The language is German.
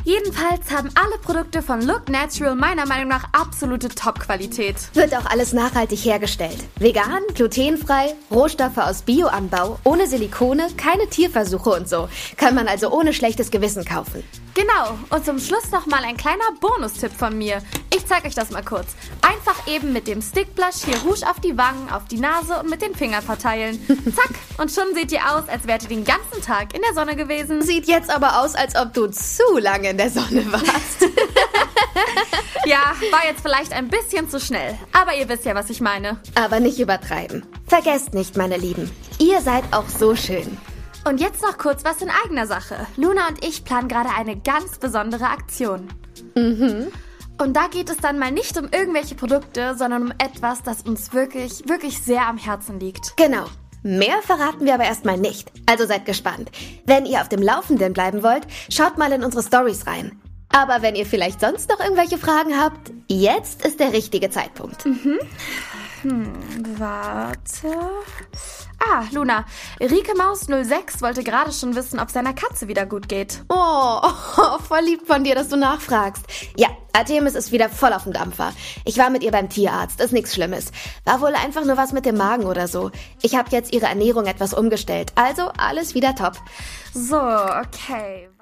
Jedenfalls haben alle Produkte von Look Natural meiner Meinung nach absolute Top-Qualität. Wird auch alles nachhaltig hergestellt. Vegan, glutenfrei, Rohstoffe aus Bioanbau, ohne Silikone, keine Tierversuche und so. Kann man also ohne schlechtes Gewissen kaufen. Genau, und zum Schluss nochmal ein kleiner Bonustipp von mir. Ich zeige euch das mal kurz. Einfach eben mit dem Stickblush hier Rouge auf die Wangen, auf die Nase und mit den Fingern verteilen. Zack, und schon seht ihr aus, als wärt ihr den ganzen Tag in der Sonne gewesen. Sieht jetzt aber aus, als ob du zu lange in der Sonne warst. Ja, war jetzt vielleicht ein bisschen zu schnell, aber ihr wisst ja, was ich meine. Aber nicht übertreiben. Vergesst nicht, meine Lieben, ihr seid auch so schön. Und jetzt noch kurz was in eigener Sache. Luna und ich planen gerade eine ganz besondere Aktion. Und da geht es dann mal nicht um irgendwelche Produkte, sondern um etwas, das uns wirklich, wirklich sehr am Herzen liegt. Genau. Mehr verraten wir aber erstmal nicht. Also seid gespannt. Wenn ihr auf dem Laufenden bleiben wollt, schaut mal in unsere Stories rein. Aber wenn ihr vielleicht sonst noch irgendwelche Fragen habt, jetzt ist der richtige Zeitpunkt. Warte. Luna, Rike Maus 06 wollte gerade schon wissen, ob seiner Katze wieder gut geht. Oh, voll lieb von dir, dass du nachfragst. Ja, Artemis ist wieder voll auf dem Dampfer. Ich war mit ihr beim Tierarzt, ist nichts Schlimmes. War wohl einfach nur was mit dem Magen oder so. Ich habe jetzt ihre Ernährung etwas umgestellt, also alles wieder top. So, okay.